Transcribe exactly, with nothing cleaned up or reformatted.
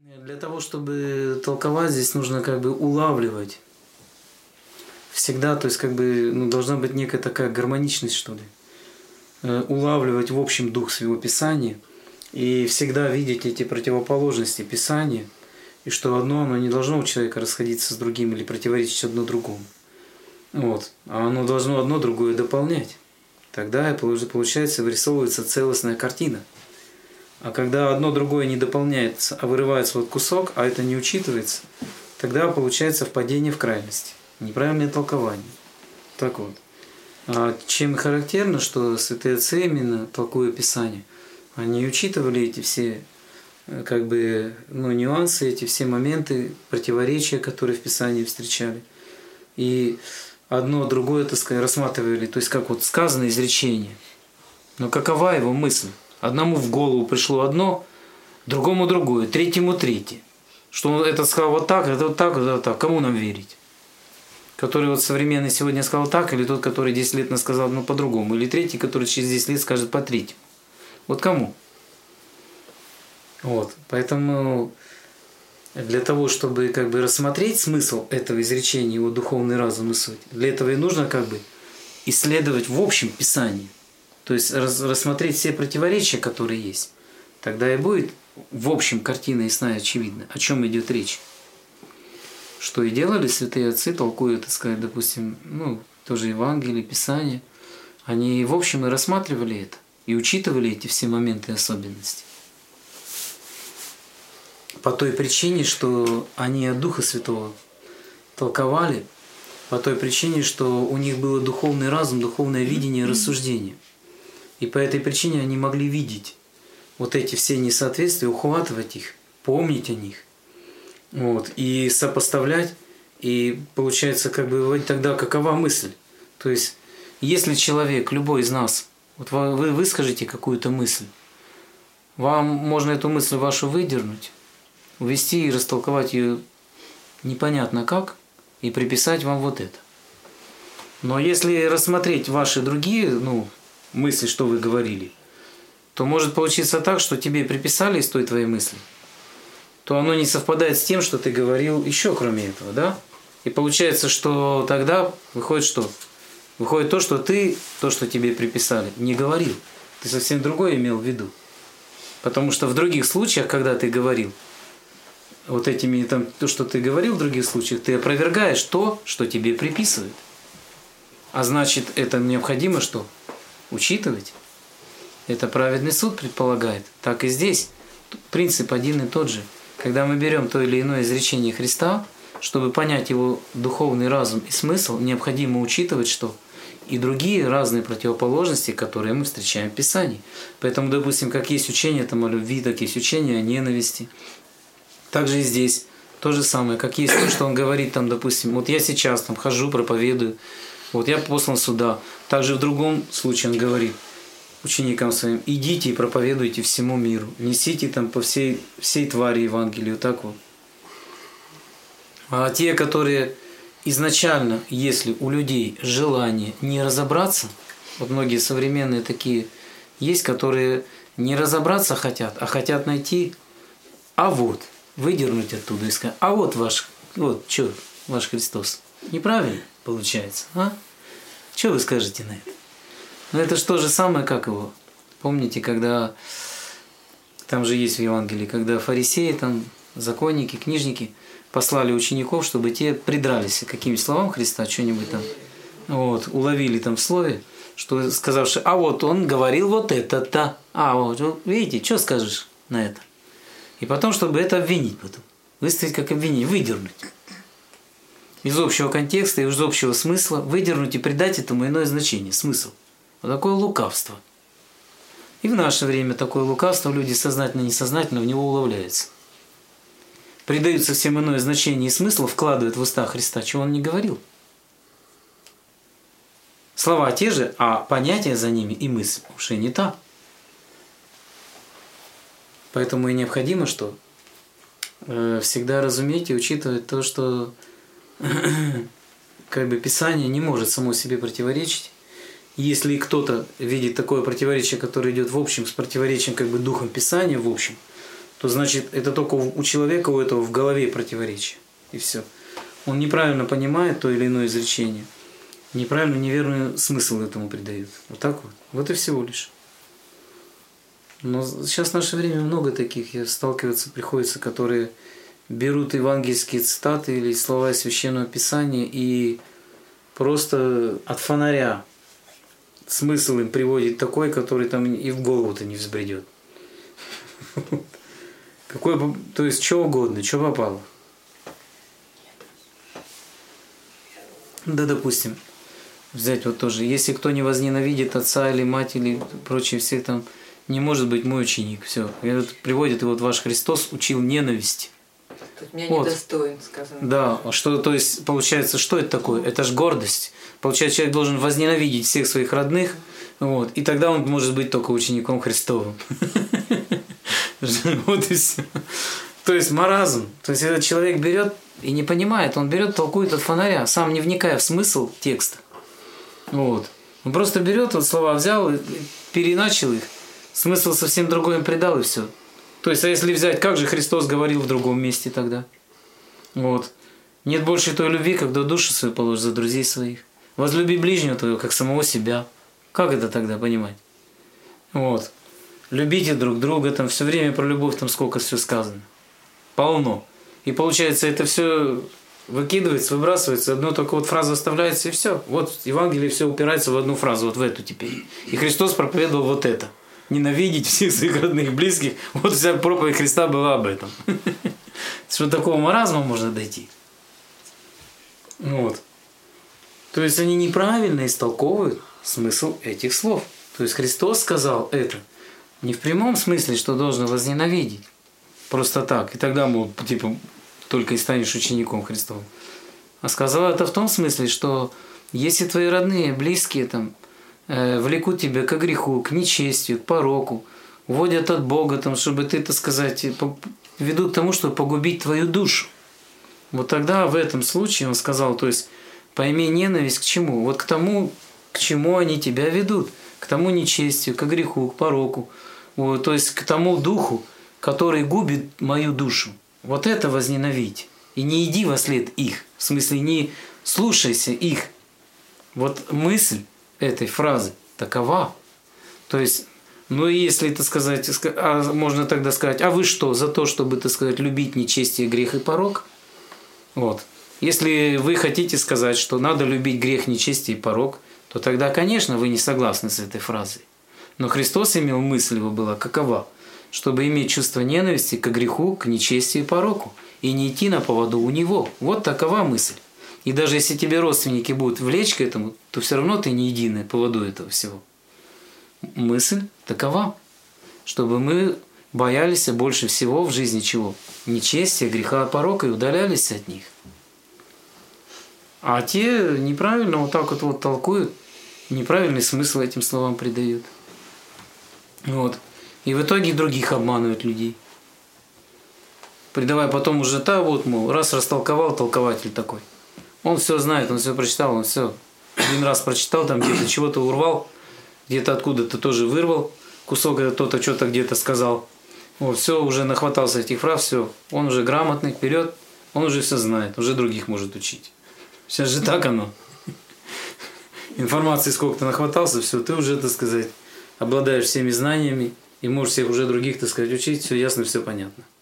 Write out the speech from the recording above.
Для того, чтобы толковать, здесь нужно как бы улавливать. Всегда, то есть как бы ну, должна быть некая такая гармоничность, что ли. Э, улавливать в общем дух своего Писания и всегда видеть эти противоположности Писания, и что одно, оно не должно у человека расходиться с другим или противоречить одно другому. Вот. А оно должно одно другое дополнять. Тогда получается, вырисовывается целостная картина. А когда одно другое не дополняется, а вырывается вот кусок, а это не учитывается, тогда получается впадение в крайность, неправильное толкование. Так вот. А чем характерно, что святые отцы, именно толкуя Писание, они учитывали эти все как бы, ну, нюансы, эти все моменты, противоречия, которые в Писании встречали. И одно другое, так сказать, рассматривали, то есть как вот сказано изречение. Но какова его мысль? Одному в голову пришло одно, другому другое, третьему третье. Что он это сказал вот так, это вот так, это вот так. Кому нам верить? Который вот современный сегодня сказал так, или тот, который десять лет назад сказал ну, по-другому, или третий, который через десять лет скажет по-третьему. Вот кому? Вот. Поэтому для того, чтобы как бы рассмотреть смысл этого изречения, его духовный разум и суть, для этого и нужно как бы исследовать в общем Писании. То есть рассмотреть все противоречия, которые есть. Тогда и будет в общем картина ясна и очевидна, о чем идет речь. Что и делали святые отцы, толкуя, так сказать, допустим, ну, тоже Евангелие, Писание. Они в общем и рассматривали это, и учитывали эти все моменты и особенности. По той причине, что они от Духа Святого толковали, по той причине, что у них был духовный разум, духовное видение и рассуждение. И по этой причине они могли видеть вот эти все несоответствия, ухватывать их, помнить о них, вот, и сопоставлять, и получается, как бы, вот тогда какова мысль? То есть, если человек, любой из нас, вот вы выскажете какую-то мысль, вам можно эту мысль вашу выдернуть, увести и растолковать ее непонятно как, и приписать вам вот это. Но если рассмотреть ваши другие, ну, мысли, что вы говорили, то может получиться так, что тебе приписали из той твоей мысли, то оно не совпадает с тем, что ты говорил еще кроме этого, да? И получается, что тогда выходит что? Выходит то, что ты, то, что тебе приписали, не говорил. Ты совсем другое имел в виду. Потому что в других случаях, когда ты говорил, вот этими, там, то, что ты говорил в других случаях, ты опровергаешь то, что тебе приписывают. А значит, это необходимо что? Учитывать. Это праведный суд предполагает. Так и здесь. Принцип один и тот же. Когда мы берем то или иное изречение Христа, чтобы понять его духовный разум и смысл, необходимо учитывать, что и другие разные противоположности, которые мы встречаем в Писании. Поэтому, допустим, как есть учение там, о любви, так есть учение о ненависти. Также и здесь то же самое, как есть то, что он говорит, там, допустим, вот я сейчас там хожу, проповедую, вот я послан сюда. Также в другом случае он говорит ученикам своим, идите и проповедуйте всему миру, несите там по всей, всей твари Евангелию, так вот. А те, которые изначально, если у людей желание не разобраться, вот многие современные такие есть, которые не разобраться хотят, а хотят найти, а вот, выдернуть оттуда и сказать, а вот ваш, вот, что, ваш Христос. Неправильно получается, а? Что вы скажете на это? Ну это же то же самое, как его. Помните, когда, там же есть в Евангелии, когда фарисеи, там, законники, книжники послали учеников, чтобы те придрались к каким-нибудь словам Христа, что-нибудь там, вот, уловили там в слове, что сказавши, а вот он говорил вот это-то, а вот, видите, что скажешь на это? И потом, чтобы это обвинить потом, выставить как обвинение, выдернуть из общего контекста, из общего смысла, выдернуть и придать этому иное значение, смысл. Вот такое лукавство. И в наше время такое лукавство, люди сознательно, несознательно в него уловляются. Придают совсем иное значение и смысл, вкладывают в уста Христа, чего он не говорил. Слова те же, а понятия за ними и мысль уже не та. Поэтому и необходимо, что э, всегда разуметь и учитывать то, что как бы Писание не может само себе противоречить. Если кто-то видит такое противоречие, которое идет в общем с противоречием как бы духом Писания в общем, то значит это только у человека у этого в голове противоречие. И все. Он неправильно понимает то или иное изречение. Неправильно, неверный смысл этому придает. Вот так вот. Вот и всего лишь. Но сейчас в наше время много таких, я сталкиваться приходится, которые берут евангельские цитаты или слова из Священного Писания и просто от фонаря смысл им приводит такой, который там и в голову-то не взбредет. Какой, то есть, что угодно, что попало. Да, допустим, взять вот тоже, если кто не возненавидит отца или мать или прочие всех там, не может быть мой ученик. Все. И вот приводит, и вот ваш Христос учил ненависть. Тут меня вот. Недостоин, сказано. Да, что, то есть, получается, что это такое? Это ж гордость. Получается, человек должен возненавидеть всех своих родных, вот, и тогда он может быть только учеником Христовым. Вот и все. То есть маразм. То есть этот человек берет и не понимает, он берет, толкует от фонаря, сам не вникая в смысл текста. Вот. Он просто берет, вот слова взял, переначал их, смысл совсем другой им придал, и все. То есть, а если взять, как же Христос говорил в другом месте тогда? Вот. Нет больше той любви, когда душу свою положишь за друзей своих. Возлюби ближнего твоего, как самого себя. Как это тогда понимать? Вот. Любите друг друга, там все время про любовь, там сколько все сказано. Полно. И получается, это все выкидывается, выбрасывается, одну только вот фразу оставляется, и все. Вот Евангелие все упирается в одну фразу, вот в эту теперь. И Христос проповедовал вот это. Ненавидеть всех своих родных, близких. Вот вся проповедь Христа была об этом. Что до такого маразма можно дойти. Вот. То есть они неправильно истолковывают смысл этих слов. То есть Христос сказал это не в прямом смысле, что должен возненавидеть. Просто так. И тогда, мол, типа, только и станешь учеником Христовым. А сказал это в том смысле, что если твои родные, близкие там, э, влекут тебя к греху, к нечестию, к пороку, уводят от Бога, там, чтобы ты, так сказать, ведут к тому, чтобы погубить твою душу. Вот тогда в этом случае он сказал, то есть пойми ненависть к чему? Вот к тому, к чему они тебя ведут. К тому нечестию, к греху, к пороку. Вот, то есть к тому духу, который губит мою душу. Вот это возненавидь. И не иди во след их. В смысле, не слушайся их. Вот мысль этой фразы такова. То есть, ну и если, так сказать, а можно тогда сказать, а вы что, за то, чтобы, так сказать, любить нечестие, грех и порок? Вот. Если вы хотите сказать, что надо любить грех, нечестие и порок, то тогда, конечно, вы не согласны с этой фразой. Но Христос имел мысль, его была какова? Чтобы иметь чувство ненависти к греху, к нечестию и пороку, и не идти на поводу у него. Вот такова мысль. И даже если тебе родственники будут влечь к этому, то все равно ты не иди на поводу этого всего. Мысль такова, чтобы мы боялись больше всего в жизни чего? Нечестия, греха, порока и удалялись от них. А те неправильно вот так вот, вот толкуют, неправильный смысл этим словам придают. Вот. И в итоге других обманывают людей. Придавая потом уже та вот, мол, раз растолковал толкователь такой. Он все знает, он все прочитал, он все один раз прочитал, там где-то чего-то урвал, где-то откуда-то тоже вырвал кусок, кто-то что-то где-то сказал. Вот, все, уже нахватался этих фраз, все, он уже грамотный, вперед, он уже все знает, уже других может учить. Сейчас же так оно. Информации сколько ты нахватался, все, ты уже, так сказать, обладаешь всеми знаниями и можешь всех уже других, так сказать, учить, все ясно, все понятно.